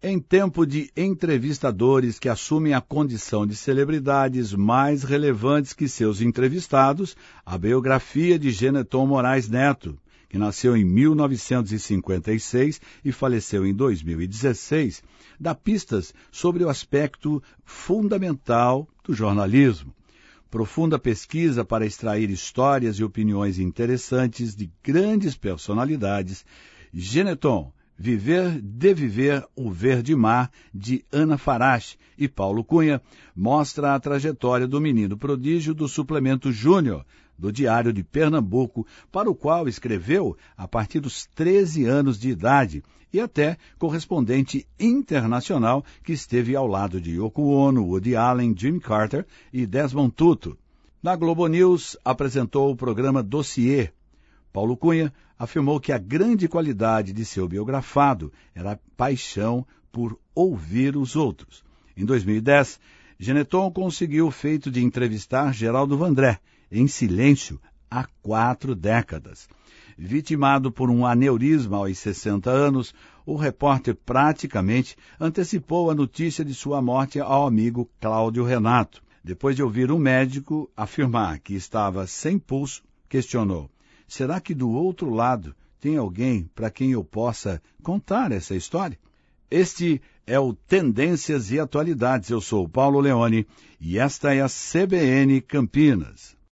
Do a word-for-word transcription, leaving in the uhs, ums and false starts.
Em tempo de entrevistadores que assumem a condição de celebridades mais relevantes que seus entrevistados, a biografia de Geneton Moraes Neto, que nasceu em mil novecentos e cinquenta e seis e faleceu em dois mil e dezesseis, dá pistas sobre o aspecto fundamental do jornalismo. Profunda pesquisa para extrair histórias e opiniões interessantes de grandes personalidades. Geneton, Viver de Viver o Verde Mar, de Ana Farache, e Paulo Cunha, mostra a trajetória do menino prodígio do Suplemento Júnior, do Diário de Pernambuco, para o qual escreveu a partir dos treze anos de idade, e até correspondente internacional que esteve ao lado de Yoko Ono, Woody Allen, Jimmy Carter e Desmond Tutu. Na Globo News, apresentou o programa Dossiê. Paulo Cunha afirmou que a grande qualidade de seu biografado era a paixão por ouvir os outros. Em dois mil e dez, Geneton conseguiu o feito de entrevistar Geraldo Vandré, em silêncio, há quatro décadas. Vitimado por um aneurisma aos sessenta anos, o repórter praticamente antecipou a notícia de sua morte ao amigo Cláudio Renato. Depois de ouvir um médico afirmar que estava sem pulso, questionou: será que do outro lado tem alguém para quem eu possa contar essa história? Este é o Tendências e Atualidades. Eu sou o Paulo Leone e esta é a C B N Campinas.